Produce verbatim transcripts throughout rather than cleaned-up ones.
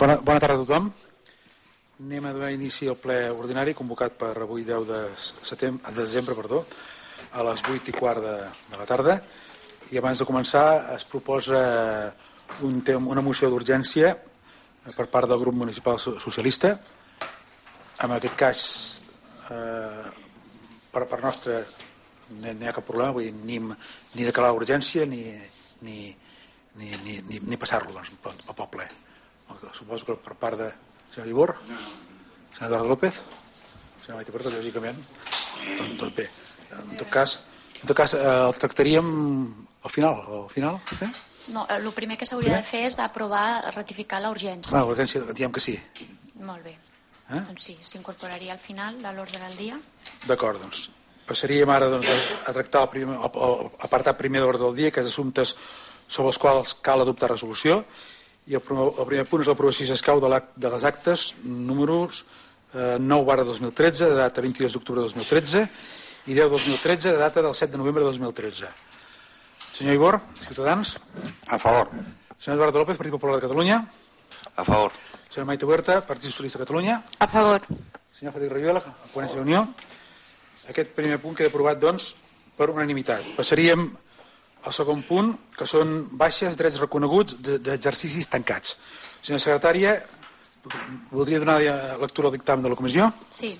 Bona, bona tarda a tothom. Anem a donar inici al ple ordinari convocat per avui deu de, setembre, de desembre perdó, a les vuit i quart de, de la tarda. I abans de començar es proposa un tem, una moció d'urgència per part del grup municipal socialista. En aquest cas, eh, per part nostra no hi ha cap problema, vull dir, ni, ni declarar urgència ni, ni, ni, ni, ni, ni passar-lo doncs, pel ple. Suposo que per part de senyor Ibor, senyor Eduardo López, senyor Maite Puerto, lògicament, tot bé. En tot cas, en tot cas el tractaríem al final, al final, sí? No, el primer que s'hauria de fer és aprovar, ratificar la urgència. Ah, l'urgència, diem que sí. Molt bé. Eh? Doncs sí, s'incorporaria al final de l'ordre del dia. D'acord, doncs. Passaríem ara doncs, a tractar el primer, apartat primer d'ordre del dia, que és assumptes sobre els quals cal adoptar resolució. I el, el primer punt és l'aprovació, si escau, de, de les actes números eh, nou barra dos mil tretze, de data vint-i-dos d'octubre de dos mil tretze, i deu dos mil tretze, de data del set de novembre de dos mil tretze. Senyor Ibor, Ciutadans. A favor. Senyor Eduardo López, Partit Popular de Catalunya. A favor. Senyor Maite Huerta, Partit Socialista de Catalunya. A favor. Senyor Frederic Rayuela, Convergència i Unió. Aquest primer punt queda aprovat, doncs, per unanimitat. Passaríem al segon punt, que són baixes drets reconeguts d'exercicis tancats. Senyora secretària, voldria donar lectura al dictamen de la comissió? Sí.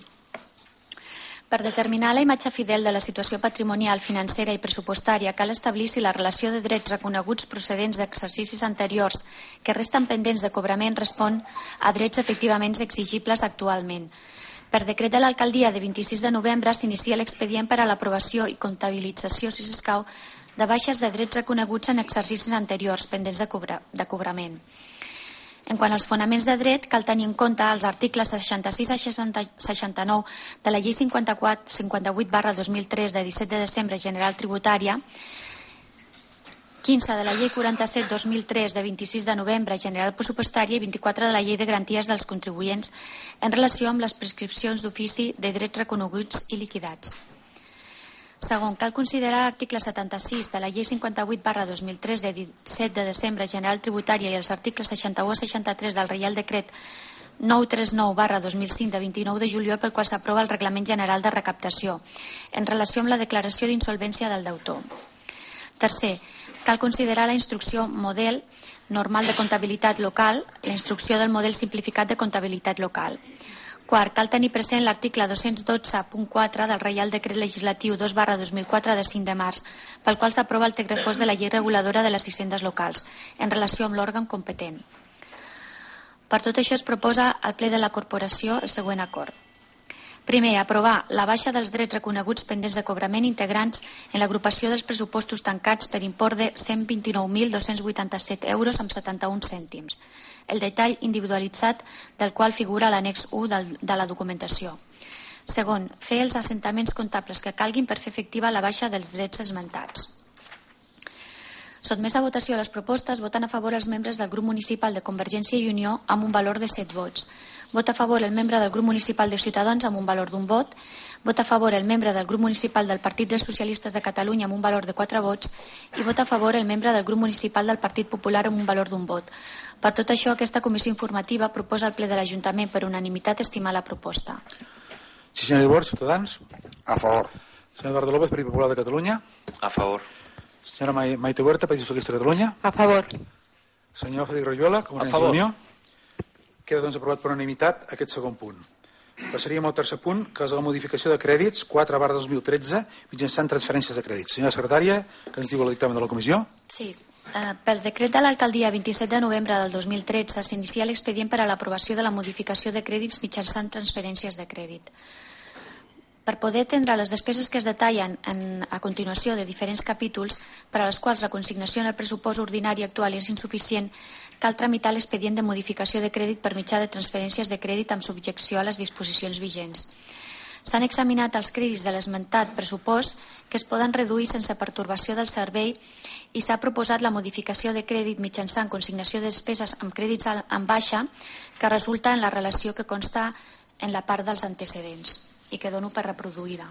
Per determinar la imatge fidel de la situació patrimonial, financera i pressupostària, cal establir si la relació de drets reconeguts procedents d'exercicis anteriors que resten pendents de cobrament respon a drets efectivament exigibles actualment. Per decret de l'alcaldia de vint-i-sis de novembre s'inicia l'expedient per a l'aprovació i comptabilització, si s'escau, de baixes de drets reconeguts en exercicis anteriors pendents de, cobra, de cobrament. En quant als fonaments de dret, cal tenir en compte els articles seixanta-sis a seixanta-nou de la llei cinquanta-quatre cinquanta-vuit barra dos mil tres de disset de desembre general tributària, quinze de la llei quaranta-set dos mil tres de vint-i-sis de novembre general pressupostària i vint-i-quatre de la llei de garanties dels contribuents en relació amb les prescripcions d'ofici de drets reconeguts i liquidats. Segon, cal considerar l'article setanta-sis de la llei cinquanta-vuit barra dos mil tres de disset de desembre general tributària i els articles seixanta-u a seixanta-tres del Reial Decret nou trenta nou barra dos mil cinc de vint-i-nou de juliol pel qual s'aprova el Reglament General de Recaptació en relació amb la declaració d'insolvència del deutor. Tercer, cal considerar la instrucció model normal de comptabilitat local, la instrucció del model simplificat de comptabilitat local. Quart, cal tenir present l'article dos-cents dotze punt quatre del Reial Decret Legislatiu dos barra dos mil quatre de cinc de març, pel qual s'aprova el text refós de la llei reguladora de les hisendes locals, en relació amb l'òrgan competent. Per tot això es proposa al ple de la corporació el següent acord. Primer, aprovar la baixa dels drets reconeguts pendents de cobrament integrants en l'agrupació dels pressupostos tancats per import de cent vint-i-nou mil dos-cents vuitanta-set euros amb setanta-un cèntims. El detall individualitzat del qual figura l'annex u de la documentació. Segon, fer els assentaments comptables que calguin per fer efectiva la baixa dels drets esmentats. Sotmès a votació les propostes, voten a favor els membres del grup municipal de Convergència i Unió amb un valor de set vots. Vota a favor el membre del grup municipal de Ciutadans amb un valor d'un vot. Vota a favor el membre del grup municipal del Partit dels Socialistes de Catalunya amb un valor de quatre vots. I vota a favor el membre del grup municipal del Partit Popular amb un valor d'un vot. Per tot això, aquesta comissió informativa proposa al ple de l'Ajuntament per unanimitat estimar la proposta. Sí, senyor Ibor, Ciutadans. A favor. Senyor Eduardo López, Partit Popular de Catalunya. A favor. Senyora Maite Huerta, Partit Socialista de Catalunya. A favor. Senyor Frederic Rayuela, Convergència i Unió. Queda doncs aprovat per unanimitat aquest segon punt. Passaríem al tercer punt, que és la modificació de crèdits quatre barra dos mil tretze mitjançant transferències de crèdits. Senyora secretària, que ens diu el dictamen de la comissió? Sí. Eh, pel decret de l'alcaldia vint-i-set de novembre del dos mil tretze s'inicia l'expedient per a l'aprovació de la modificació de crèdits mitjançant transferències de crèdit. Per poder atendre les despeses que es detallen en, a continuació de diferents capítols, per a les quals la consignació en el pressupost ordinari actual és insuficient, cal tramitar l'expedient de modificació de crèdit per mitjà de transferències de crèdit amb subjecció a les disposicions vigents. S'han examinat els crèdits de l'esmentat pressupost que es poden reduir sense pertorbació del servei i s'ha proposat la modificació de crèdit mitjançant consignació de despeses amb crèdits en baixa que resulta en la relació que consta en la part dels antecedents i que dono per reproduïda.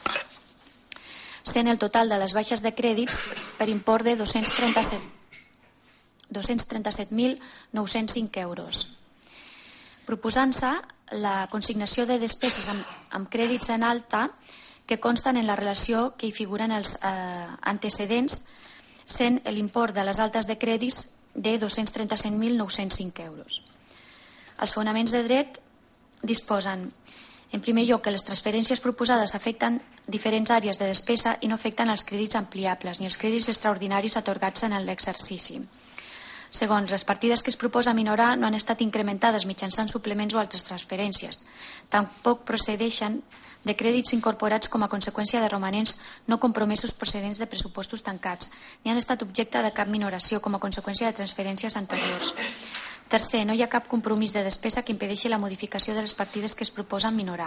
Sent el total de les baixes de crèdits per import de dos-cents trenta-set mil nou-cents cinc euros. proposant-se la consignació de despeses amb, amb crèdits en alta que consten en la relació que hi figuren els eh, antecedents, sent l'import de les altes de crèdits de dos-cents trenta-set mil nou-cents cinc euros. Els fonaments de dret disposen, en primer lloc, que les transferències proposades afecten diferents àrees de despesa i no afecten els crèdits ampliables ni els crèdits extraordinaris atorgats en l'exercici. Segons, les partides que es proposa minorar no han estat incrementades mitjançant suplements o altres transferències. Tampoc procedeixen de crèdits incorporats com a conseqüència de romanents no compromesos procedents de pressupostos tancats, ni han estat objecte de cap minoració com a conseqüència de transferències anteriors. Tercer, no hi ha cap compromís de despesa que impedeixi la modificació de les partides que es proposen minorar.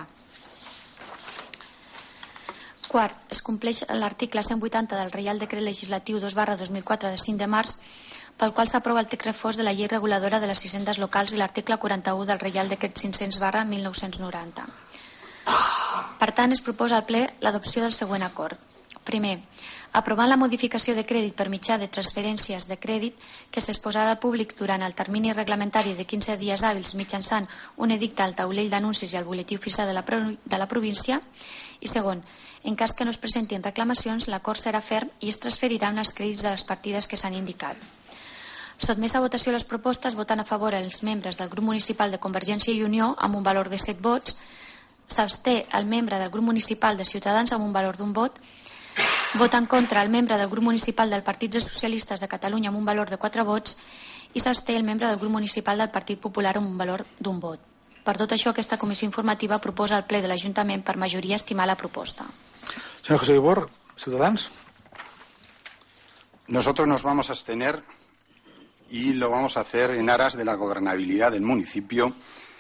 Quart, es compleix l'article cent vuitanta del Reial Decret Legislatiu dos barra dos mil quatre de cinc de març, pel qual s'aprova el text refós de la Llei Reguladora de les Hisendes Locals i l'article quaranta-u del Reial Decret cinc-cents barra mil nou-cents noranta. Per tant, es proposa al ple l'adopció del següent acord. Primer, aprovant la modificació de crèdit per mitjà de transferències de crèdit que s'exposarà al públic durant el termini reglamentari de quinze dies hàbils mitjançant un edicte al taulell d'anuncis i al butlletí oficial de la, de la província. I segon, en cas que no es presentin reclamacions, l'acord serà ferm i es transferiran els crèdits de les partides que s'han indicat. Sotmès a votació les propostes, votant a favor els membres del grup municipal de Convergència i Unió amb un valor de set vots, s'absté el membre del grup municipal de Ciutadans amb un valor d'un vot, vota en contra el membre del grup municipal del Partit dels Socialistes de Catalunya amb un valor de quatre vots i s'absté el membre del grup municipal del Partit Popular amb un valor d'un vot. Per tot això, aquesta comissió informativa proposa al ple de l'Ajuntament per majoria estimar la proposta. Señor José Ibor, Ciudadanos. Nosotros nos vamos a abstener y lo vamos a hacer en aras de la gobernabilidad del municipio,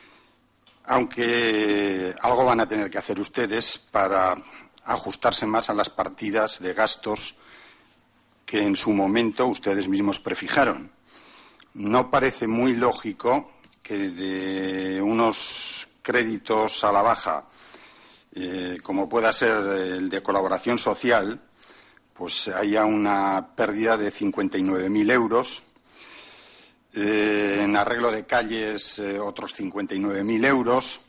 aunque algo van a tener que hacer ustedes para ajustarse más a las partidas de gastos que en su momento ustedes mismos prefijaron. No parece muy lógico que de unos créditos a la baja, eh, como pueda ser el de colaboración social, pues haya una pérdida de cincuenta y nueve mil euros, eh, en arreglo de calles eh, otros cincuenta y nueve mil euros,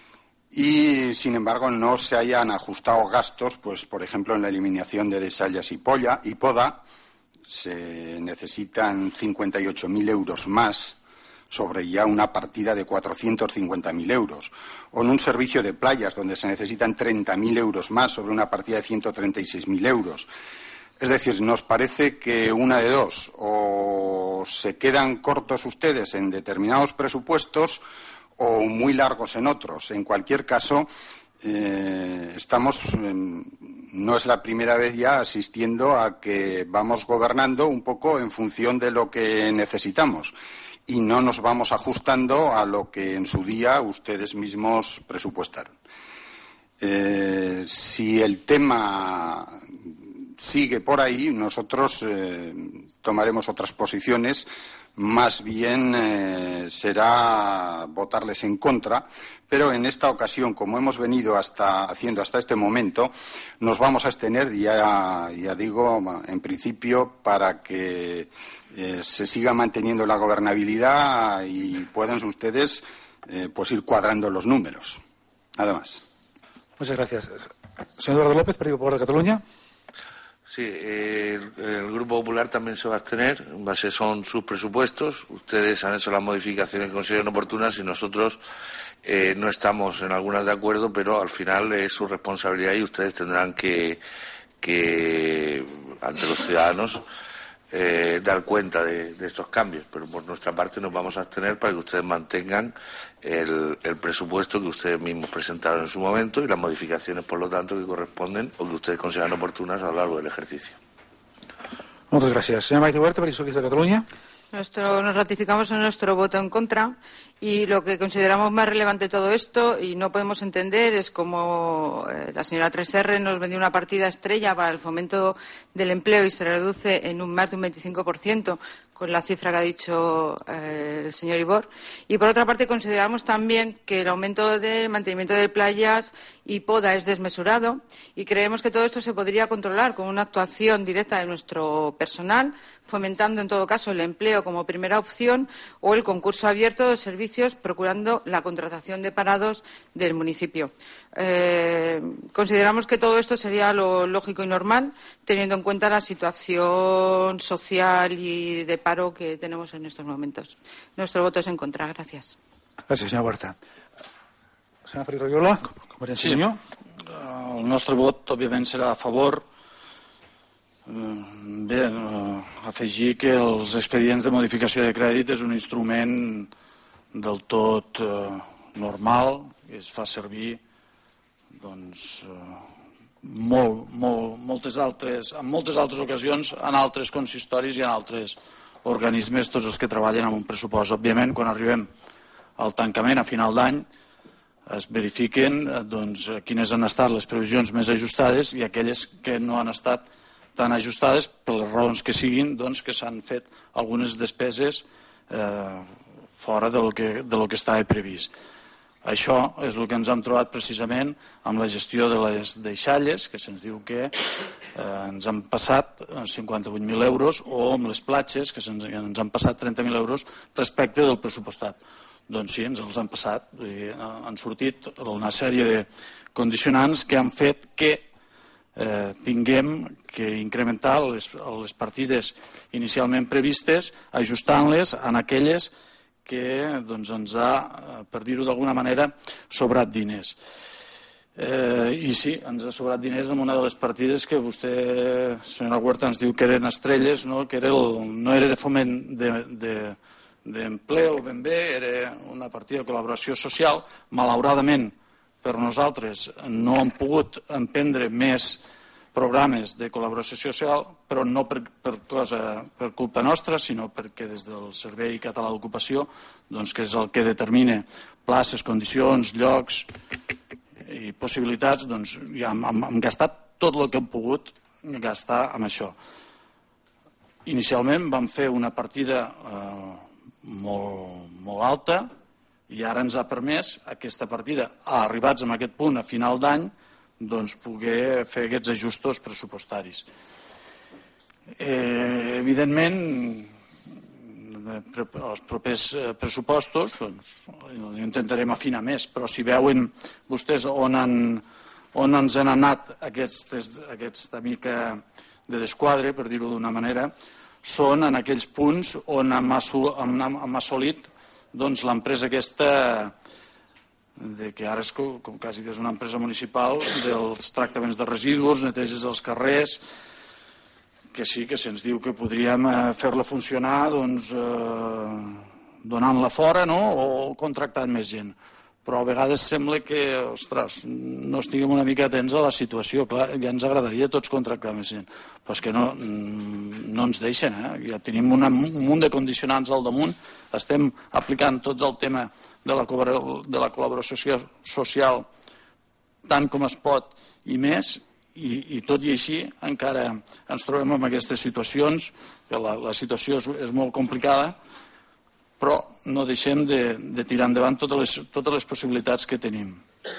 y sin embargo no se hayan ajustado gastos, pues por ejemplo en la eliminación de desallas y, polla, y poda se necesitan cincuenta y ocho mil euros más sobre ya una partida de cuatrocientos cincuenta mil euros, o en un servicio de playas donde se necesitan treinta mil euros más sobre una partida de ciento treinta y seis mil euros. Es decir, nos parece que una de dos, o se quedan cortos ustedes en determinados presupuestos o muy largos en otros. En cualquier caso, eh, estamos, eh, no es la primera vez ya asistiendo a que vamos gobernando un poco en función de lo que necesitamos y no nos vamos ajustando a lo que en su día ustedes mismos presupuestaron. Eh, si el tema sigue por ahí, nosotros eh, tomaremos otras posiciones. Más bien eh, será votarles en contra, pero en esta ocasión, como hemos venido hasta, haciendo hasta este momento, nos vamos a abstener, ya, ya digo, en principio, para que eh, se siga manteniendo la gobernabilidad y puedan ustedes eh, pues ir cuadrando los números. Nada más. Muchas gracias. Señor Eduardo López, Partido Popular de Cataluña. Sí, eh, el, el Grupo Popular también se va a abstener. En base son sus presupuestos. Ustedes han hecho las modificaciones que consideren oportunas y nosotros eh, no estamos en algunas de acuerdo, pero al final es su responsabilidad y ustedes tendrán que, que ante los ciudadanos, eh, dar cuenta de, de estos cambios. Pero por nuestra parte nos vamos a abstener para que ustedes mantengan el, el presupuesto que ustedes mismos presentaron en su momento y las modificaciones, por lo tanto, que corresponden o que ustedes consideran oportunas a lo largo del ejercicio. Muchas gracias. Señora Maite Huerta, Partido Socialista de Cataluña. Nuestro, nos ratificamos en nuestro voto en contra y lo que consideramos más relevante de todo esto y no podemos entender es como eh, la señora tres erre nos vendió una partida estrella para el fomento del empleo y se reduce en un más de un veinticinco por ciento con la cifra que ha dicho eh, el señor Ibor. Y, por otra parte, consideramos también que el aumento del mantenimiento de playas y poda es desmesurado y creemos que todo esto se podría controlar con una actuación directa de nuestro personal, fomentando, en todo caso, el empleo como primera opción o el concurso abierto de servicios, procurando la contratación de parados del municipio. Eh, consideramos que todo esto sería lo lógico y normal, teniendo en cuenta la situación social y de paro que tenemos en estos momentos. Nuestro voto es en contra. Gracias. Gràcies, senyora Huerta. Senyora Ferri-Royola, Convergència i Unió. El nostre vot, òbviament, serà a favor. Bé, afegir que els expedients de modificació de crèdit és un instrument del tot normal, que es fa servir doncs, molt, molt, moltes altres, en moltes altres ocasions, en altres consistoris i en altres organismes, tots els que treballen amb un pressupost. Òbviament, quan arribem al tancament a final d'any, es verifiquen doncs, quines han estat les previsions més ajustades i aquelles que no han estat tan ajustades, per les raons que siguin, doncs, que s'han fet algunes despeses eh, fora de lo que, de lo que estava previst. Això és el que ens hem trobat precisament amb la gestió de les deixalles, que se'ns diu que eh, ens han passat cinquanta-vuit mil euros, o amb les platges, que se'ns ens han passat trenta mil euros respecte del pressupostat. Doncs sí, ens els han passat. I han sortit una sèrie de condicionants que han fet que eh, tinguem que incrementar les, les partides inicialment previstes, ajustant-les en aquelles que doncs, ens ha, per dir-ho d'alguna manera, sobrat diners. Eh, I sí, ens ha sobrat diners en una de les partides que vostè, senyora Huerta, ens diu que eren estrelles, no, que era el, no era de foment d'empleo de, de, ben bé, era una partida de col·laboració social. Malauradament, per nosaltres no hem pogut emprendre més programes de col·laboració social, però no per, per, cosa, per culpa nostra, sinó perquè des del Servei Català d'Ocupació, doncs, que és el que determina places, condicions, llocs i possibilitats, doncs, ja hem, hem gastat tot el que hem pogut gastar amb això. Inicialment vam fer una partida eh, molt, molt alta i ara ens ha permès aquesta partida, arribats a aquest punt a final d'any, doncs poder fer aquests ajustos pressupostaris. Eh, evidentment, els propers pressupostos doncs, intentarem afinar més, però si veuen vostès on, han, on ens han anat aquests, aquesta mica de desquadre, per dir-ho d'una manera, són en aquells punts on hem assolit doncs, l'empresa aquesta de que ara és com, com quasi que és una empresa municipal dels tractaments de residus, neteges dels carrers, que sí que se'ns diu que podríem fer-la funcionar doncs, eh, donant-la fora, no? O contractant més gent. Però a vegades sembla que, ostres, no estiguem una mica atents a la situació. Clar, ja ens agradaria tots contractar més gent, però és que no, no ens deixen. Eh? Ja tenim una, un munt de condicionants al damunt, estem aplicant tots el tema de la, de la col·laboració social tant com es pot i més, i, i tot i així encara ens trobem en aquestes situacions, que la, la situació és, és molt complicada, però no deixem de, de tirar endavant totes les, totes les possibilitats que tenim.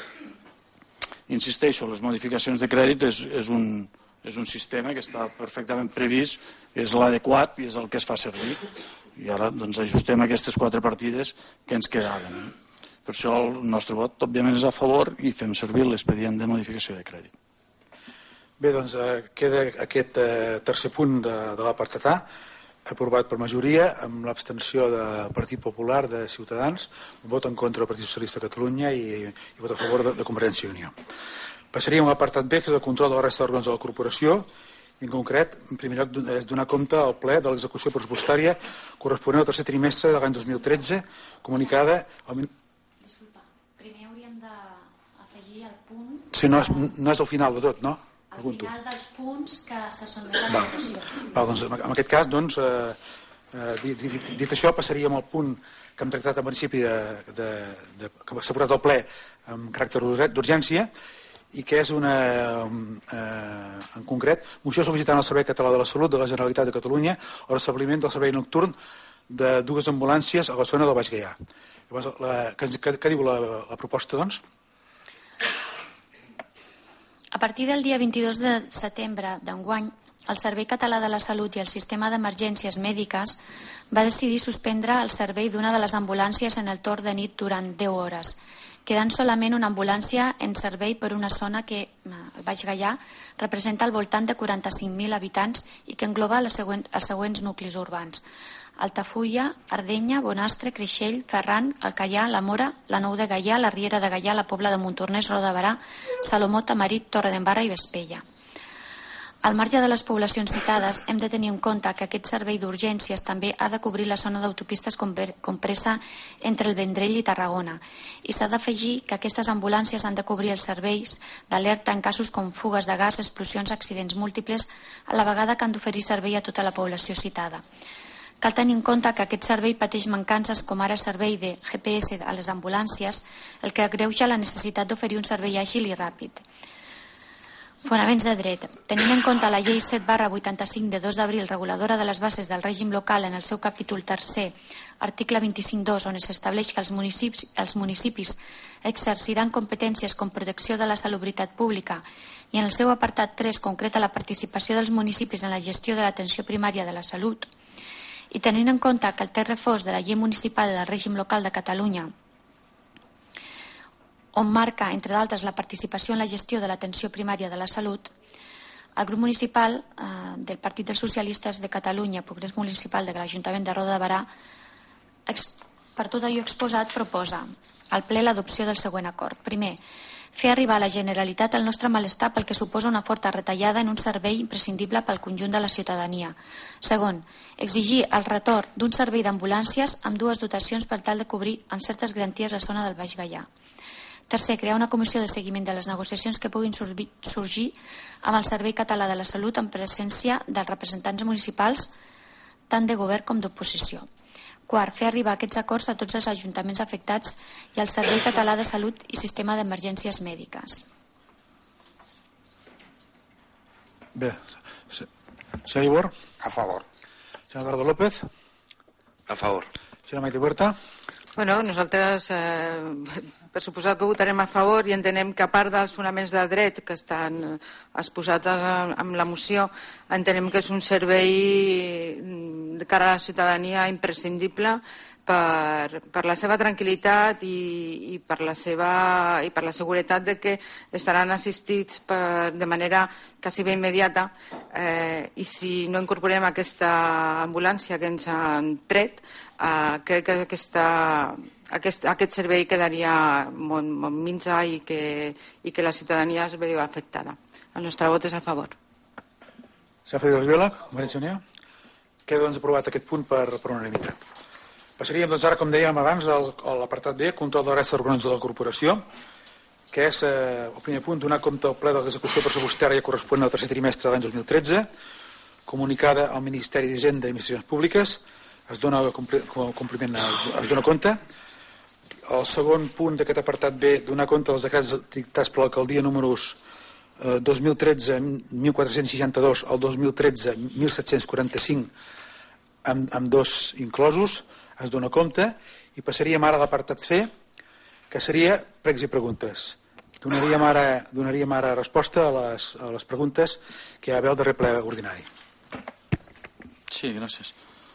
Insisteixo, les modificacions de crèdit és, és, un, és un sistema que està perfectament previst, és l'adequat i és el que es fa servir. I ara doncs, ajustem aquestes quatre partides que ens quedaven. Per això el nostre vot, òbviament, és a favor i fem servir l'expedient de modificació de crèdit. Bé, doncs eh, queda aquest eh, tercer punt de, de l'apartat A, aprovat per majoria, amb l'abstenció del Partit Popular, de Ciutadans, vot en contra del Partit Socialista de Catalunya i, i vot a favor de, de Convergència i Unió. Passaríem a l'apartat B, que és el control de la resta d'òrgans de la corporació. En concret, en primer lloc, és donar compte al ple de l'execució pressupostària corresponent al tercer trimestre de l'any dos mil tretze, comunicada... Al... Disculpa, primer hauríem d'afegir el punt... Sí, no és, no és al final de tot, no? Al final dels punts que se sotmeten a votació. Val, doncs, en aquest cas, doncs, eh, eh, dit, dit, dit això, passaríem al punt que hem tractat al principi de, de, de, que s'ha portat al ple amb caràcter d'urgència i que és una, eh, en concret, moció sol·licitant al Servei Català de la Salut de la Generalitat de Catalunya el restabliment del servei nocturn de dues ambulàncies a la zona del Baix Gaià. Llavors, la, què, què diu la, la proposta, doncs? A partir del dia vint-i-dos de setembre d'enguany, el Servei Català de la Salut i el Sistema d'Emergències Mèdiques va decidir suspendre el servei d'una de les ambulàncies en el torn de nit durant deu hores, quedant solament una ambulància en servei per una zona que, el Baix Gaià, representa al voltant de quaranta-cinc mil habitants i que engloba les següents, els següents nuclis urbans: Altafulla, Ardenya, Bonastre, Creixell, Ferran, Alcaià, la Mora, la Nou de Gaià, la Riera de Gaià, la Pobla de Montornès, Roda de Barà, Salomó, Tamarit, Torredembarra i Vespella. Al marge de les poblacions citades, hem de tenir en compte que aquest servei d'urgències també ha de cobrir la zona d'autopistes compresa entre el Vendrell i Tarragona, i s'ha d'afegir que aquestes ambulàncies han de cobrir els serveis d'alerta en casos com fugues de gas, explosions, accidents múltiples, a la vegada que han d'oferir servei a tota la població citada. Cal tenir en compte que aquest servei pateix mancances com ara servei de G P S a les ambulàncies, el que agreuja la necessitat d'oferir un servei àgil i ràpid. Fonaments de dret. Tenint en compte la llei set barra vuitanta-cinc de dos d'abril reguladora de les bases del règim local en el seu capítol tercer, article vint-i-cinc dos, on s'estableix que els municipis, els municipis exerciran competències com protecció de la salubritat pública i en el seu apartat tres concreta la participació dels municipis en la gestió de l'atenció primària de la salut, i tenint en compte que el text refós de la llei municipal del règim local de Catalunya, on marca, entre d'altres, la participació en la gestió de l'atenció primària de la salut, el grup municipal eh, del Partit dels Socialistes de Catalunya, Congrés Municipal de l'Ajuntament de Roda de Barà, per tot allò exposat, proposa al ple l'adopció del següent acord. Primer, fer arribar a la Generalitat el nostre malestar pel que suposa una forta retallada en un servei imprescindible pel conjunt de la ciutadania. Segon, exigir el retorn d'un servei d'ambulàncies amb dues dotacions per tal de cobrir amb certes garanties la zona del Baix Gaià. Tercer, crear una comissió de seguiment de les negociacions que puguin sorgir amb el Servei Català de la Salut en presència dels representants municipals tant de govern com d'oposició. Quart, fer arribar aquests acords a tots els ajuntaments afectats i al Servei Català de Salut i Sistema d'Emergències Mèdiques. Bé, senyor Ibor. A favor. Senyor Eduardo López. A favor. Senyor Maite Huerta. Bueno, nosaltres, eh, per suposat que votarem a favor i entenem que a part dels fonaments de dret que estan exposats en la moció, entenem que és un servei de cara a la ciutadania imprescindible per, per la seva tranquil·litat i, i, per la seva, i per la seguretat de que estaran assistits per, de manera quasi bé immediata eh, i si no incorporem aquesta ambulància que ens han tret, Uh, crec que aquesta, aquest, aquest servei quedaria molt, molt minsa i que, i que la ciutadania es veu afectada. El nostre vot és a favor. Senyor Federico Rivera, Convergència i Unió. Queda doncs aprovat aquest punt per, per unanimitat. Passaríem doncs ara, com dèiem abans, a l'apartat B, control de la resta d'organització de la corporació, que és eh, el primer punt, donar compte al ple de l'execució pressupostària corresponent al tercer trimestre de l'any dos mil tretze, comunicada al Ministeri d'Hisenda i Administracions Públiques. Es dona compliment, es dona compte. El segon punt d'aquest apartat B, donar compte dels decrets dictats per l'alcaldia números eh, dos mil tretze mil quatre-cents seixanta-dos al dos mil tretze mil set-cents quaranta-cinc amb, amb dos inclosos, es dona compte, i passaríem ara a l'apartat C, que seria pregs i preguntes. Donaríem ara, donaríem ara resposta a les, a les preguntes que hi ha a haver al darrer ple ordinari. Sí, gràcies.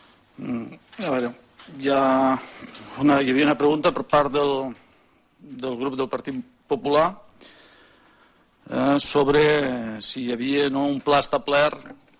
A veure, hi, ha una, hi havia una pregunta per part del, del grup del Partit Popular eh, sobre si hi havia no, un pla establert,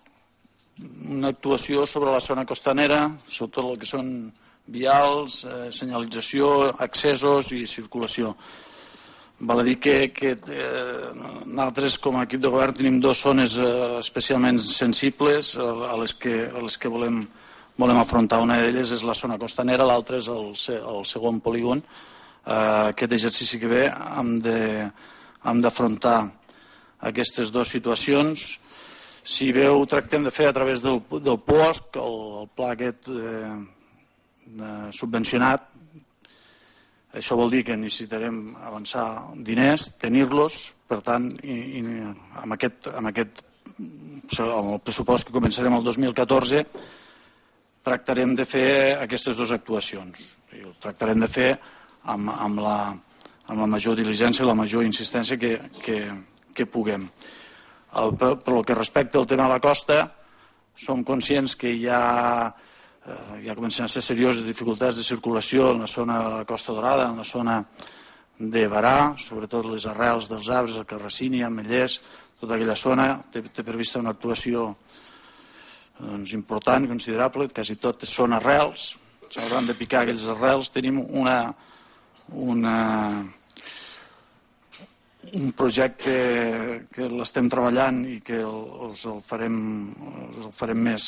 una actuació sobre la zona costanera, sobre tot el que són vials, eh, senyalització, accessos i circulació. Val a dir que, que eh, nosaltres com a equip de govern tenim dues zones eh, especialment sensibles a les que, a les que volem volem afrontar. Una d'elles és la zona costanera, l'altra és el, el segon polígon. Eh, aquest exercici que ve hem d'afrontar aquestes dues situacions. Si bé ho tractem de fer a través del, del P O S C, el, el pla aquest eh, subvencionat, Això vol dir que necessitarem avançar diners, tenir-los, per tant, i, i amb, aquest, amb, aquest, amb el pressupost que començarem el dos mil catorze tractarem de fer aquestes dues actuacions. Ho tractarem de fer amb, amb, la, amb la major diligència i la major insistència que, que, que puguem. El, per, per el que respecta al tema de la costa, som conscients que hi ha ja comencen a ser serioses dificultats de circulació en la zona de la Costa Dorada, en la zona de Barà, sobretot les arrels dels arbres, el Carracini, Ametllers, tota aquella zona. Té, té prevista una actuació doncs, important, considerable, quasi tot són arrels, s'hauran de picar aquells arrels. Tenim una, una, un projecte que l'estem treballant i que el, els el farem, els el farem més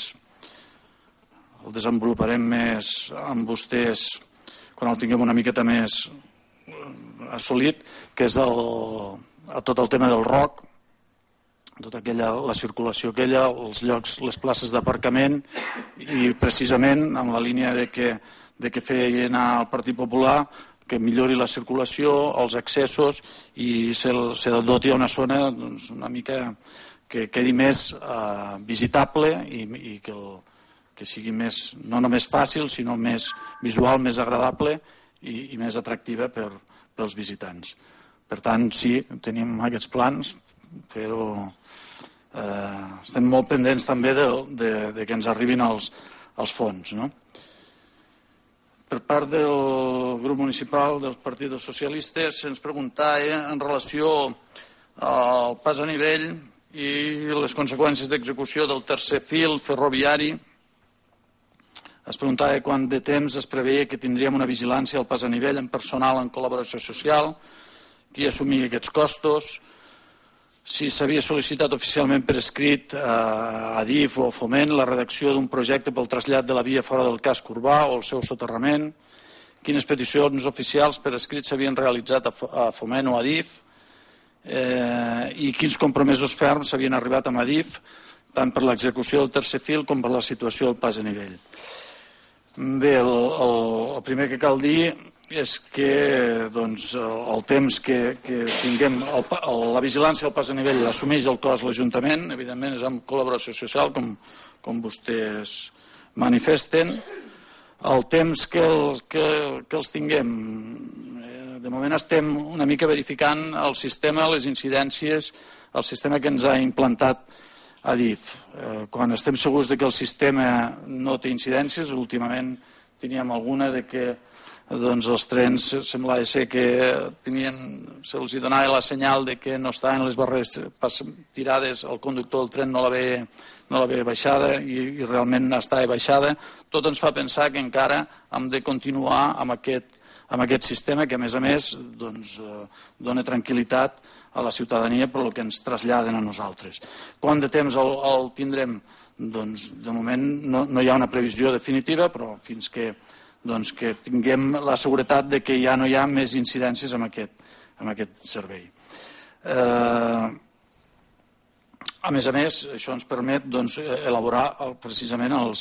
el desenvoluparem més amb vostès quan el tinguem una miqueta més assolit, que és el, tot el tema del R O C, tota aquella, la circulació aquella, els llocs, les places d'aparcament, i precisament amb la línia de que, de que feia anar el Partit Popular, que millori la circulació, els accessos, i se, se doti a una zona doncs, una mica que quedi més eh, visitable i, i que el que sigui més, no només fàcil, sinó més visual, més agradable i, i més atractiva per, pels visitants. Per tant, sí, tenim aquests plans, però eh, estem molt pendents també de, de, de que ens arribin els, els fons. No? Per part del grup municipal dels partits socialistes se'ns preguntava en relació al pas a nivell i les conseqüències d'execució del tercer fil ferroviari. Es preguntava quant de temps es preveia que tindríem una vigilància al pas a nivell en personal en col·laboració social, qui assumia aquests costos, si s'havia sol·licitat oficialment per escrit a Adif o a Foment la redacció d'un projecte pel trasllat de la via fora del casc urbà o el seu soterrament, quines peticions oficials per escrit s'havien realitzat a Foment o a Adif eh, i quins compromisos ferms s'havien arribat amb Adif tant per l'execució del tercer fil com per la situació del pas a nivell. Bé, el, el, el primer que cal dir és que doncs, el temps que, que tinguem, el, el, la vigilància al pas a nivell l'assumeix el cost l'Ajuntament, evidentment és amb col·laboració social, com, com vostès manifesten. El temps que, el, que, que els tinguem, de moment estem una mica verificant el sistema, les incidències, el sistema que ens ha implantat Adif. Quan estem segurs de que el sistema no té incidències, últimament teníem alguna de que doncs, els trens semblava ser que tenien, se'ls donava la senyal de que no estaven les barreres tirades, el conductor del tren no l'havia no l'havia baixada i, i realment estava baixada. Tot ens fa pensar que encara hem de continuar amb aquest, amb aquest sistema que a més a més doncs, dona tranquil·litat a la ciutadania per el que ens traslladen a nosaltres. Quant de temps el, el tindrem? Doncs de moment no, no hi ha una previsió definitiva, però fins que, doncs, que tinguem la seguretat de que ja no hi ha més incidències amb aquest, amb aquest servei. Eh, a més a més, això ens permet doncs, elaborar precisament els,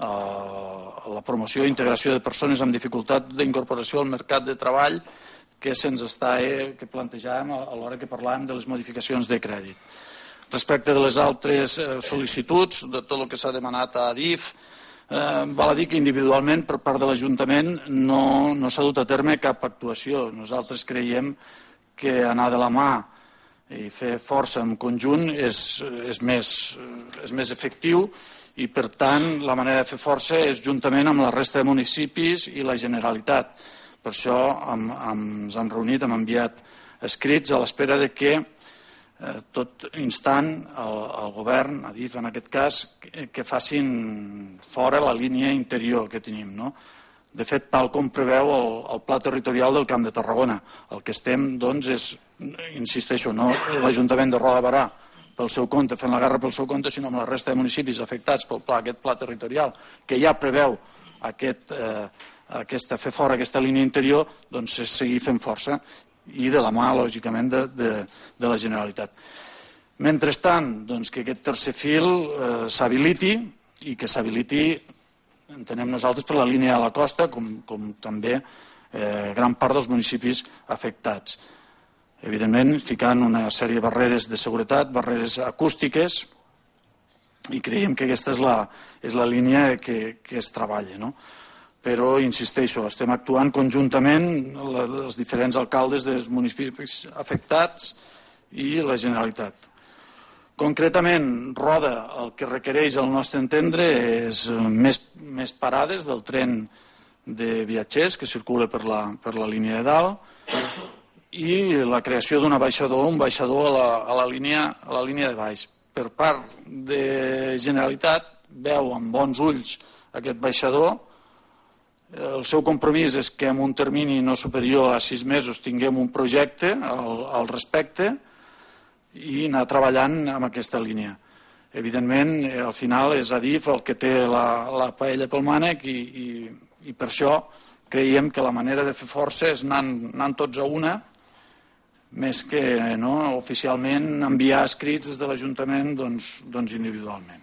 eh, la promoció i integració de persones amb dificultat d'incorporació al mercat de treball que se'ns està, eh, que plantejàvem a l'hora que parlàvem de les modificacions de crèdit. Respecte de les altres eh, sol·licituds, de tot el que s'ha demanat a Adif, eh, val a dir que individualment per part de l'Ajuntament no, no s'ha dut a terme cap actuació. Nosaltres creiem que anar de la mà i fer força en conjunt és, és, més, és més efectiu i per tant la manera de fer força és juntament amb la resta de municipis i la Generalitat. Per això hem, hem, ens hem reunit, hem enviat escrits a l'espera de que eh, tot instant el, el govern, Adif en aquest cas, que, que facin fora la línia interior que tenim. No? De fet, tal com preveu el, el pla territorial del Camp de Tarragona. El que estem, doncs, és, insisteixo, no l'Ajuntament de Roda de Barà pel seu compte, fent la guerra pel seu compte, sinó amb la resta de municipis afectats pel pla, aquest pla territorial, que ja preveu aquest... Eh, aquesta, fer fora aquesta línia interior, doncs és seguir fent força i de la mà, lògicament, de, de, de la Generalitat. Mentrestant, doncs, que aquest tercer fil eh, s'habiliti i que s'habiliti, entenem nosaltres, per la línia de la costa, com, com també eh, gran part dels municipis afectats. Evidentment, ficant una sèrie de barreres de seguretat, barreres acústiques, i creiem que aquesta és la, és la línia que, que es treballa, no? Però, insisteixo, estem actuant conjuntament els diferents alcaldes dels municipis afectats i la Generalitat. Concretament, Roda el que requereix al nostre entendre és més, més parades del tren de viatgers que circula per la, per la línia de dalt i la creació d'un baixador, un baixador a la, a la, línia, a la línia de baix. Per part de Generalitat veu amb bons ulls aquest baixador. El seu compromís és que en un termini no superior a sis mesos tinguem un projecte al, al respecte i anar treballant amb aquesta línia. Evidentment, al final és Adif el que té la, la paella pel mànec i, i, i per això creiem que la manera de fer força és anant, anant tots a una, més que no, oficialment enviar escrits des de l'Ajuntament doncs, doncs individualment.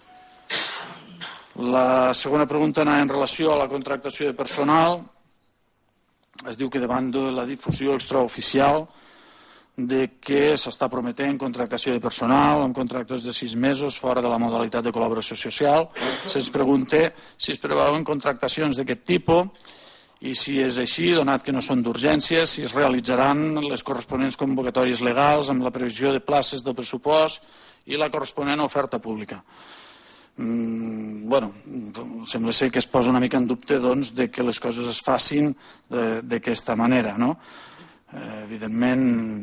La segona pregunta anava en relació a la contractació de personal. Es diu que davant de la difusió extraoficial de que s'està prometent contractació de personal amb contractes de sis mesos fora de la modalitat de col·laboració social, se'ns pregunta si es preveuen contractacions d'aquest tipus i si és així, donat que no són d'urgències, si es realitzaran les corresponents convocatòries legals amb la previsió de places del pressupost i la corresponent oferta pública. Mm, bueno, sembla ser que es posa una mica en dubte doncs, de que les coses es facin d'aquesta manera, no? Eh, evidentment,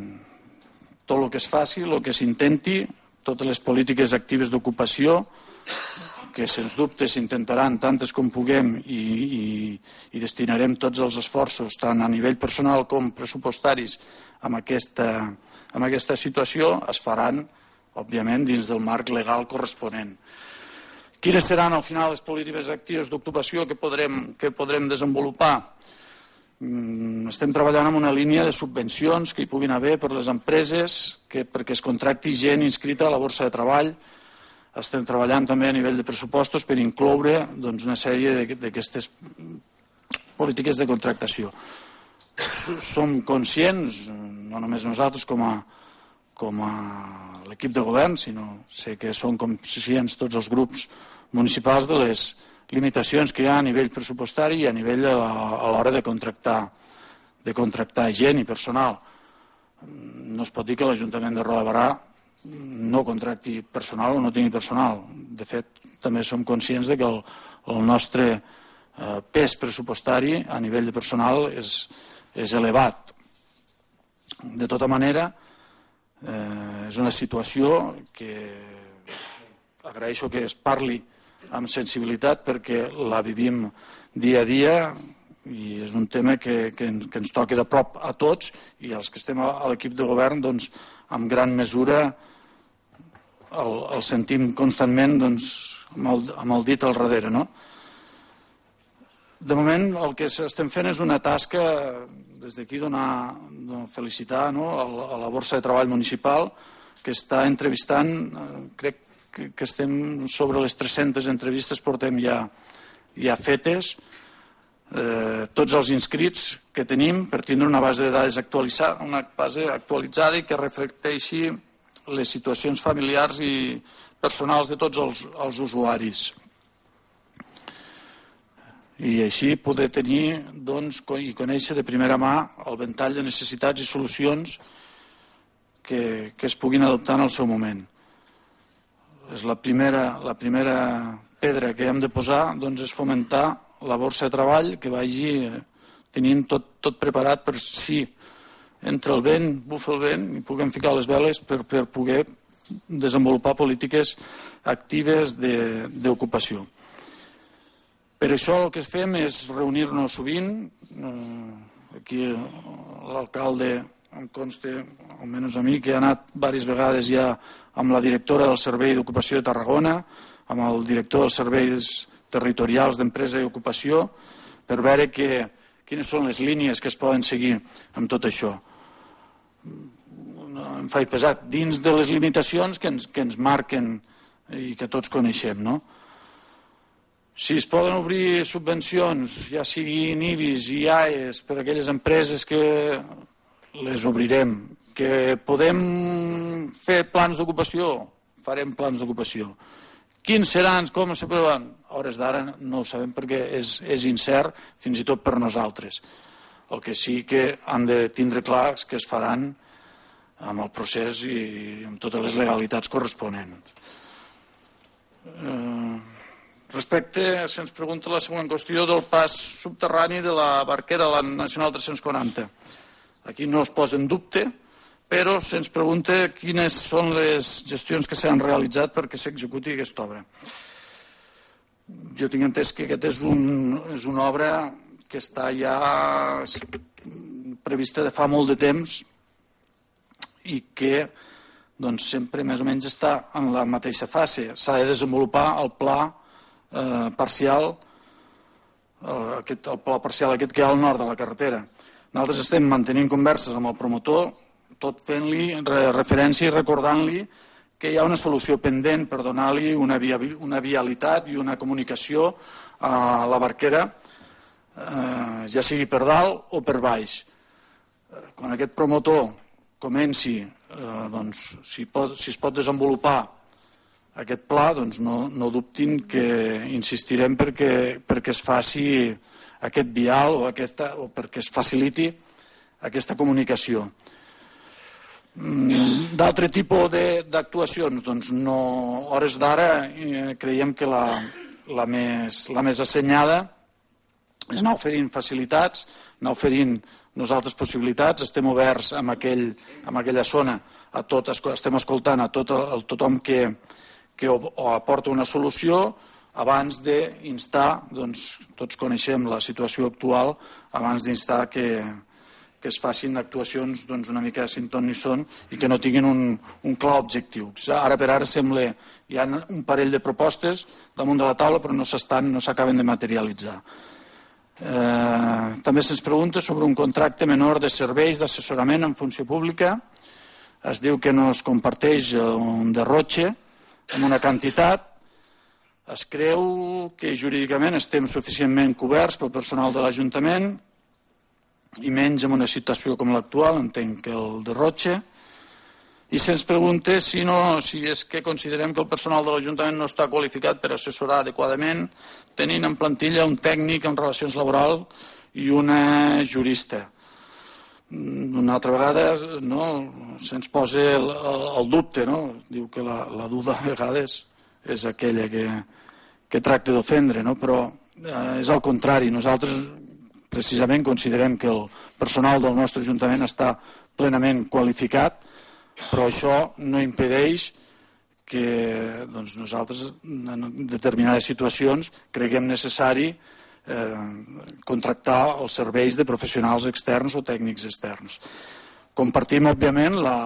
tot el que es faci, el que s'intenti, totes les polítiques actives d'ocupació, que sens dubte s'intentaran tantes com puguem i, i, i destinarem tots els esforços, tant a nivell personal com pressupostaris, amb aquesta, amb aquesta situació, es faran, òbviament, dins del marc legal corresponent. Quines seran al final les polítiques actives d'ocupació que podrem, que podrem desenvolupar? Estem treballant en una línia de subvencions que hi puguin haver per les empreses que, perquè es contracti gent inscrita a la borsa de treball. Estem treballant també a nivell de pressupostos per incloure doncs, una sèrie d'aquestes polítiques de contractació. Som conscients, no només nosaltres com a, com a l'equip de govern, sinó sé que són conscients tots els grups municipals de les limitacions que hi ha a nivell pressupostari i a nivell a l'hora de contractar, de contractar gent i personal. No es pot dir que l'Ajuntament de Roda de Berà no contracti personal o no tingui personal. De fet, també som conscients de que el, el nostre eh, pes pressupostari a nivell de personal és, és elevat. De tota manera, eh, és una situació que agraeixo que es parli amb sensibilitat perquè la vivim dia a dia i és un tema que, que, ens, que ens toca de prop a tots i els que estem a, a l'equip de govern doncs, en gran mesura el, el sentim constantment doncs, amb, el, amb el dit al darrere. No? De moment el que estem fent és una tasca, des d'aquí donar, donar felicitar no? a, la, a la borsa de treball municipal que està entrevistant, eh, crec que, que estem sobre les tres-centes entrevistes portem ja, ja fetes, eh, tots els inscrits que tenim per tindre una base de dades actualitzada, una base actualitzada i que reflecteixi les situacions familiars i personals de tots els, els usuaris. I així poder tenir doncs, i conèixer de primera mà el ventall de necessitats i solucions que, que es puguin adoptar en el seu moment. És la primera, la primera pedra que hem de posar doncs, és fomentar la borsa de treball que vagi tenint tot, tot preparat per si entre el vent, bufa el vent i puguem ficar les veles per, per poder desenvolupar polítiques actives d'ocupació. Per això el que fem és reunir-nos sovint. Aquí l'alcalde em consta, almenys a mi, que ha anat diverses vegades ja amb la directora del Servei d'Ocupació de Tarragona, amb el director dels serveis territorials d'empresa i ocupació, per veure que, quines són les línies que es poden seguir amb tot això. Em faig pesat, dins de les limitacions que ens, que ens marquen i que tots coneixem, no? Si es poden obrir subvencions, ja siguin I B I S i I A E S, per a aquelles empreses que les obrirem, que podem fer plans d'ocupació, farem plans d'ocupació. Quins seran, com s'aproven? A hores d'ara no ho sabem perquè és, és incert, fins i tot per nosaltres. El que sí que han de tindre clar és que es faran amb el procés i amb totes les legalitats corresponents. Eh, respecte, se'ns pregunta la següent qüestió del pas subterrani de la Barquera a la Nacional tres-cents quaranta. Aquí no es posa en dubte, però se'ns pregunta quines són les gestions que s'han realitzat perquè s'executi aquesta obra. Jo tinc entès que aquesta és, un, és una obra que està ja prevista de fa molt de temps i que doncs, sempre més o menys està en la mateixa fase. S'ha de desenvolupar el pla eh, parcial, eh, aquest, el pla parcial aquest que hi ha al nord de la carretera. Nosaltres estem mantenint converses amb el promotor, tot fent-li referència i recordant-li que hi ha una solució pendent per donar-li una, via, una vialitat i una comunicació a la Barquera, eh, ja sigui per dalt o per baix. Quan aquest promotor comenci, eh, doncs, si, pot, si es pot desenvolupar aquest pla, doncs no, no dubtin que insistirem perquè, perquè es faci aquest vial o, aquesta, o perquè es faciliti aquesta comunicació. D'altre tipus d'actuacions, doncs no, hores d'ara eh, creiem que la, la, més, la més assenyada és anar oferint facilitats, anar oferint nosaltres possibilitats, estem oberts en, aquell, en aquella zona, a tot, estem escoltant a tot el, tothom que, que o, o aporta una solució abans d'instar, doncs tots coneixem la situació actual, abans d'instar que que es facin actuacions doncs, una mica sin ton ni son i que no tinguin un, un clar objectiu. Ara per ara sembla hi ha un parell de propostes damunt de la taula però no s'estan, no s'acaben de materialitzar. Eh, també se'ns pregunta sobre un contracte menor de serveis d'assessorament en funció pública. Es diu que no es comparteix un derrotxe amb una quantitat. Es creu que jurídicament estem suficientment coberts pel personal de l'Ajuntament i menys en una situació com l'actual, entenc que el derrotxe, i se'ns pregunta si, no, si és que considerem que el personal de l'Ajuntament no està qualificat per assessorar adequadament, tenint en plantilla un tècnic en relacions laborals i una jurista. Una altra vegada no, se'ns posa el, el, el dubte, no? Diu que la, la duda a vegades és aquella que, que tracta d'ofendre, no? Però eh, és al contrari, nosaltres precisament considerem que el personal del nostre Ajuntament està plenament qualificat, però això no impedeix que doncs, nosaltres en determinades situacions creguem necessari eh, contractar els serveis de professionals externs o tècnics externs. Compartim, òbviament, la,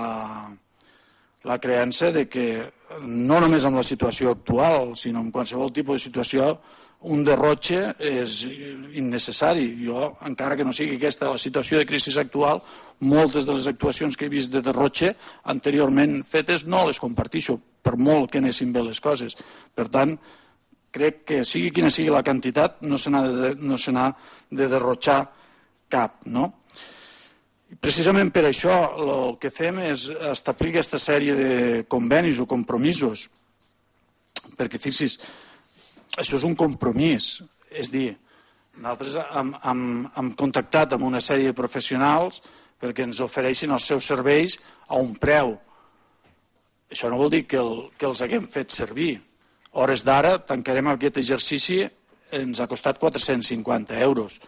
la creença de que no només amb la situació actual, sinó en qualsevol tipus de situació, un derrotxe és innecessari. Jo, encara que no sigui aquesta la situació de crisi actual, moltes de les actuacions que he vist de derrotxe anteriorment fetes no les comparteixo, per molt que anessin bé les coses. Per tant, crec que sigui quina sigui la quantitat, no se n'ha de, no se n'ha de derrotxar cap, no? I precisament per això el que fem és establir aquesta sèrie de convenis o compromisos, perquè fixi's, això és un compromís, és dir, nosaltres hem, hem, hem contactat amb una sèrie de professionals perquè ens ofereixin els seus serveis a un preu. Això no vol dir que, el, que els haguem fet servir. Hores d'ara tancarem aquest exercici, ens ha costat quatre-cents cinquanta euros.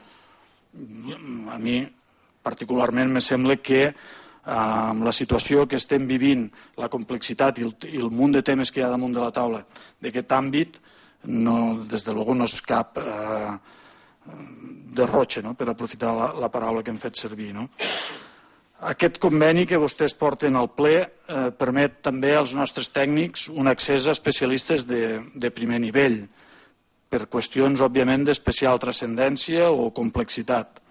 A mi particularment me sembla que eh, amb la situació que estem vivint, la complexitat i el, i el munt de temes que hi ha damunt de la taula d'aquest àmbit, no, des de luego no és cap eh, derrotxe, no? Per aprofitar la, la paraula que hem fet servir, no? Aquest conveni que vostès porten al ple eh, permet també als nostres tècnics un accés a especialistes de, de primer nivell per qüestions, òbviament, d'especial transcendència o complexitat.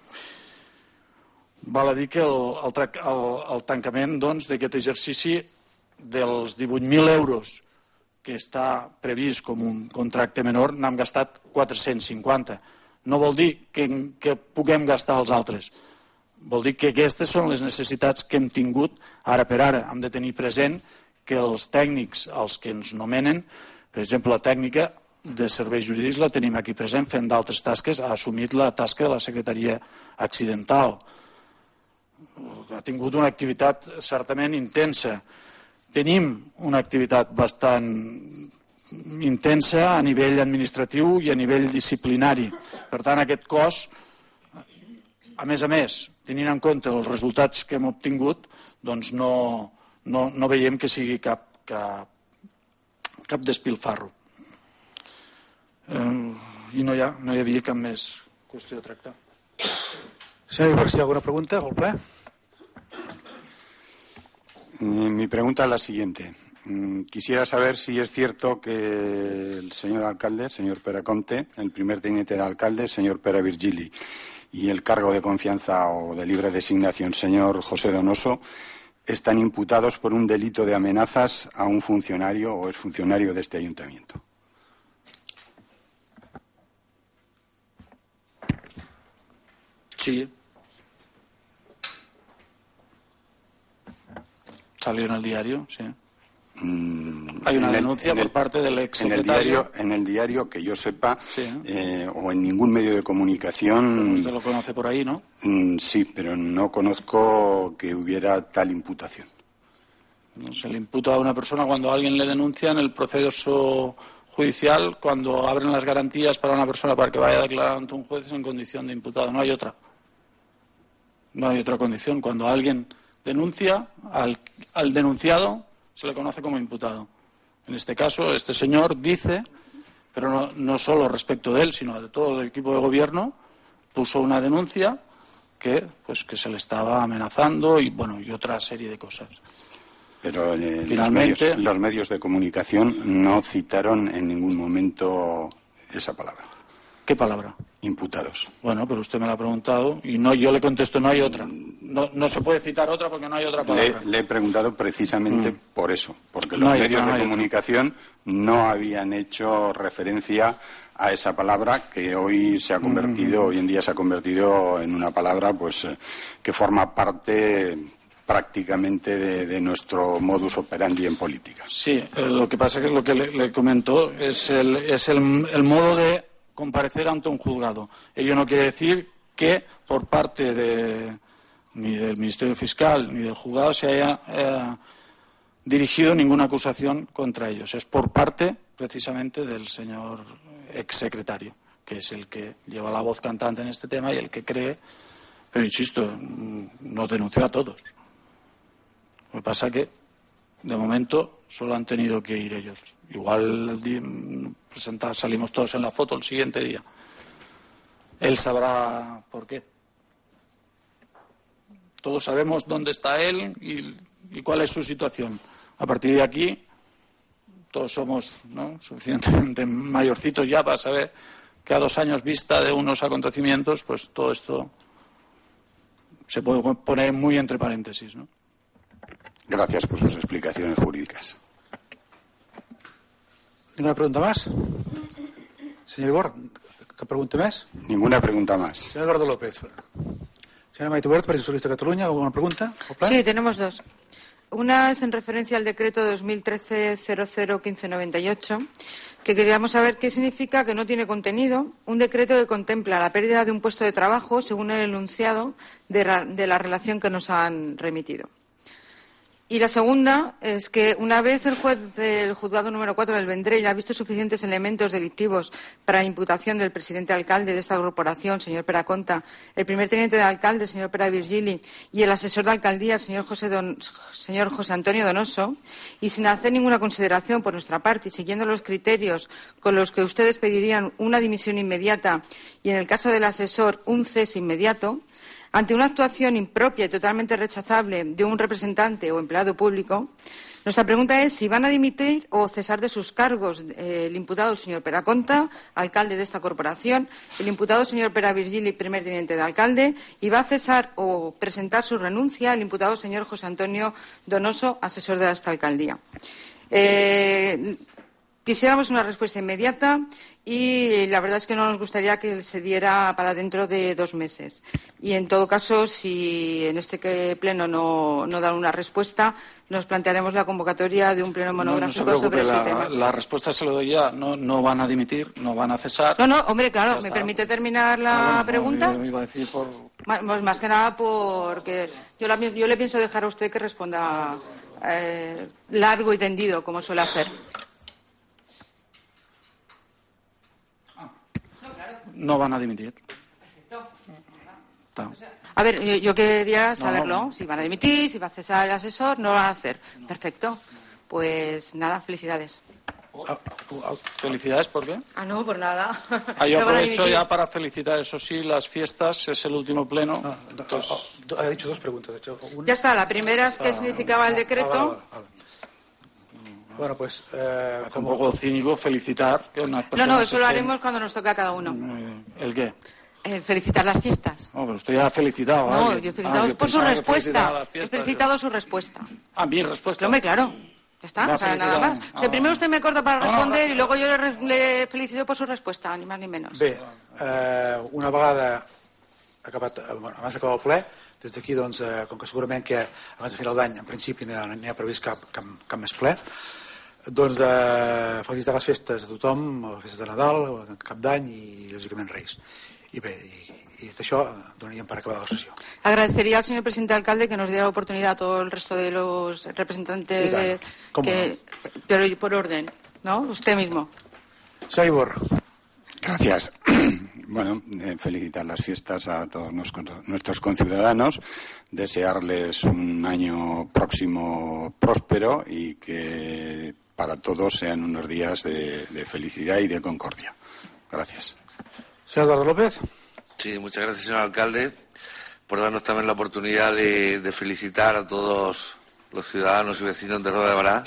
Val a dir que el, el, el, el tancament doncs, d'aquest exercici dels divuit mil euros que està previst com un contracte menor, n'hem gastat quatre-cents cinquanta. No vol dir que, que puguem gastar els altres. Vol dir que aquestes són les necessitats que hem tingut ara per ara. Hem de tenir present que els tècnics, els que ens nomenen, per exemple, la tècnica de serveis jurídics la tenim aquí present, fent d'altres tasques, ha assumit la tasca de la secretaria accidental. Ha tingut una activitat certament intensa. Tenim una activitat bastant intensa a nivell administratiu i a nivell disciplinari. Per tant, aquest cos, a més a més, tenint en compte els resultats que hem obtingut, doncs no, no, no veiem que sigui cap, cap, cap despilfarro. Eh, I no hi, ha, no hi havia cap més qüestió a tractar. Senyor Ibor, si hi ha alguna pregunta pel ple? Mi pregunta es la siguiente. Quisiera saber si es cierto que el señor alcalde, señor Peraconte, el primer teniente de alcalde, señor Pera Virgili, y el cargo de confianza o de libre designación, señor José Donoso, están imputados por un delito de amenazas a un funcionario o exfuncionario de este ayuntamiento. Sí. Salió en el diario, sí. Mm, Hay una el, denuncia por el, parte del ex secretario. En, en el diario, que yo sepa, sí. eh, o en ningún medio de comunicación... Pero usted lo conoce por ahí, ¿no? Mm, sí, pero no conozco que hubiera tal imputación. No, se le imputa a una persona cuando a alguien le denuncia en el proceso judicial, cuando abren las garantías para una persona para que vaya a declarar ante un juez en condición de imputado. No hay otra. No hay otra condición. Cuando alguien denuncia, al, al denunciado se le conoce como imputado. En este caso, este señor dice, pero no, no solo respecto de él, sino de todo el equipo de gobierno, puso una denuncia que, pues, que se le estaba amenazando y, bueno, y otra serie de cosas. Pero eh, Finalmente, los, medios, los medios de comunicación no citaron en ningún momento esa palabra. ¿Qué palabra? Imputados. Bueno, pero usted me lo ha preguntado y no, yo le contesto, no hay otra. No, no se puede citar otra porque no hay otra palabra. Le, le he preguntado precisamente mm. por eso, porque los no medios otra, no de comunicación otra. no habían hecho referencia a esa palabra que hoy se ha convertido, mm. hoy en día se ha convertido en una palabra pues que forma parte prácticamente de, de nuestro modus operandi en política. Sí, eh, lo que pasa es que lo que le, le comentó es el, es el, el modo de comparecer ante un juzgado. Ello no quiere decir que por parte de, ni del Ministerio Fiscal ni del juzgado se haya eh, dirigido ninguna acusación contra ellos. Es por parte, precisamente, del señor exsecretario, que es el que lleva la voz cantante en este tema y el que cree, pero insisto, nos denunció a todos. Lo que pasa que, de momento, solo han tenido que ir ellos. Igual el día, presentado, salimos todos en la foto el siguiente día. Él sabrá por qué. Todos sabemos dónde está él y, y cuál es su situación. A partir de aquí, todos somos, ¿no?, suficientemente mayorcitos ya para saber que a dos años vista de unos acontecimientos, pues todo esto se puede poner muy entre paréntesis, ¿no? Gracias por sus explicaciones jurídicas. ¿Ninguna pregunta más? Señor Ibor, ¿qué pregunta más? Ninguna pregunta más. Señor Eduardo López. Señora Maite Huerta, Partido Socialista de Cataluña, ¿alguna pregunta? Sí, tenemos dos. Una es en referencia al decreto dos mil trece cero cero quince noventa y ocho, que queríamos saber qué significa que no tiene contenido. Un decreto que contempla la pérdida de un puesto de trabajo según el enunciado de, de la relación que nos han remitido. Y la segunda es que una vez el juez del juzgado número cuatro del Vendrell ha visto suficientes elementos delictivos para la imputación del presidente alcalde de esta corporación, señor Peraconte, el primer teniente de alcalde, señor Pera Virgili, y el asesor de alcaldía, señor José, Don, señor José Antonio Donoso, y sin hacer ninguna consideración por nuestra parte y siguiendo los criterios con los que ustedes pedirían una dimisión inmediata y, en el caso del asesor, un cese inmediato, ante una actuación impropia y totalmente rechazable de un representante o empleado público, nuestra pregunta es si van a dimitir o cesar de sus cargos eh, el imputado, el señor Peraconte, alcalde de esta corporación, el imputado, señor Pera Virgili, primer teniente de alcalde, y va a cesar o presentar su renuncia el imputado, señor José Antonio Donoso, asesor de esta alcaldía. Eh, quisiéramos una respuesta inmediata y la verdad es que no nos gustaría que se diera para dentro de dos meses. Y en todo caso, si en este pleno no, no dan una respuesta, nos plantearemos la convocatoria de un pleno monográfico no, no se sobre preocupe, este la, tema. La respuesta se la doy ya. No, no van a dimitir, no van a cesar. No, no, hombre, claro, ¿me permite terminar la ah, bueno, pregunta? No, iba a decir por... Más, más que nada porque yo, la, yo le pienso dejar a usted que responda eh, largo y tendido, como suele hacer. No van a dimitir. Perfecto. A ver, yo, yo quería saberlo. No, no. Si van a dimitir, si va a cesar el asesor, no lo van a hacer. Perfecto. Pues nada, felicidades. ¿Felicidades por qué? Ah, no, por nada. Ah, yo aprovecho ya para felicitar, eso sí, las fiestas, es el último pleno. No, no, pues... Ha dicho dos preguntas. Hecho, una... Ya está, la primera es qué significaba el decreto. Ah, vale, vale. Bueno, pues... Eh, es un poco cínico felicitar que unas personas... No, no, eso estén... lo haremos cuando nos toque a cada uno. ¿El qué? Eh, felicitar las fiestas. No, pero usted ya ha felicitado. No, ¿eh? yo he felicitado ah, yo por su respuesta. He felicitado su respuesta. Ah, mi respuesta. Hombre, claro. Ya está, o sea, nada más. O sea, primero usted me corta para responder no, no, no. y luego yo le, le felicito por su respuesta, ni más ni menos. Bé, eh, una vegada acabat, bueno, abans d'acabar el ple, des d'aquí, doncs, eh, com que segurament que abans de final d'any, en principi, no hi ha previst cap, cap, cap més ple, doncs eh, felicitar les festes a tothom, les festes de Nadal, Cap d'Any i, lògicament, Reis. I bé, i, y de això donaríem para acabar la sesión. Agradecería al señor presidente alcalde que nos diera la oportunidad a todo el resto de los representantes de, que, no? Pero por orden, ¿no? Usted mismo. Señor Ibor. Gracias. Bueno, eh, felicitar las fiestas a todos nos, nuestros conciudadanos, desearles un año próximo próspero y que para todos sean unos días de, de felicidad y de concordia. Gracias. Señor Eduardo López. Sí, muchas gracias, señor alcalde, por darnos también la oportunidad de, de felicitar a todos los ciudadanos y vecinos de Roda de Bará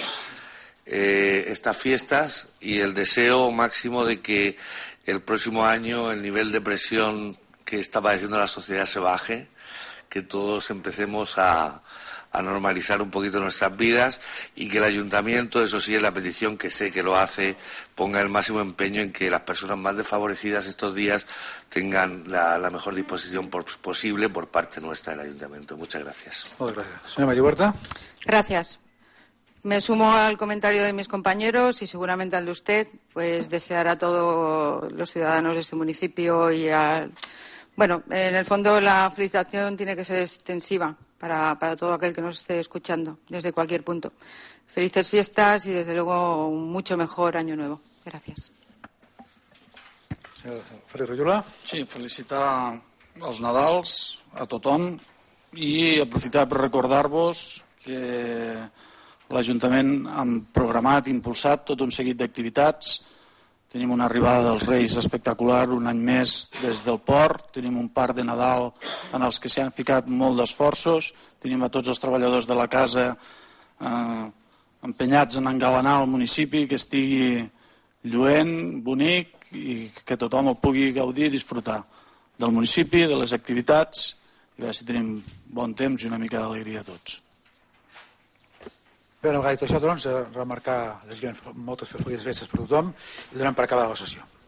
eh, estas fiestas y el deseo máximo de que el próximo año el nivel de presión que está padeciendo la sociedad se baje, que todos empecemos a, a normalizar un poquito nuestras vidas y que el ayuntamiento, eso sí es la petición que sé que lo hace, ponga el máximo empeño en que las personas más desfavorecidas estos días tengan la, la mejor disposición por, posible por parte nuestra del ayuntamiento. Muchas gracias. Muchas gracias. Señora Mayor-Huerta. Gracias. Me sumo al comentario de mis compañeros y seguramente al de usted, pues desear a todos los ciudadanos de este municipio y al... Bueno, en el fondo la felicitación tiene que ser extensiva para, para todo aquel que nos esté escuchando, desde cualquier punto. Felices fiestas y, desde luego, un mucho mejor año nuevo. Gracias. Feliz Royola. Sí, felicitar els Nadals a tothom i aprofitar per recordar-vos que l'Ajuntament ha programat, impulsat tot un seguit d'activitats. Tenim una arribada dels Reis espectacular, un any més des del port. Tenim un parc de Nadal en els que s'hi han ficat molt d'esforços. Tenim a tots els treballadors de la casa eh, empenyats en engalanar el municipi, que estigui lluent, bonic i que tothom el pugui gaudir i disfrutar del municipi, de les activitats i a veure si tenim bon temps i una mica d'alegria a tots. Bé, una vegada dit això, doncs, remarcar moltes felices festes per tothom i donem per acabar la sessió.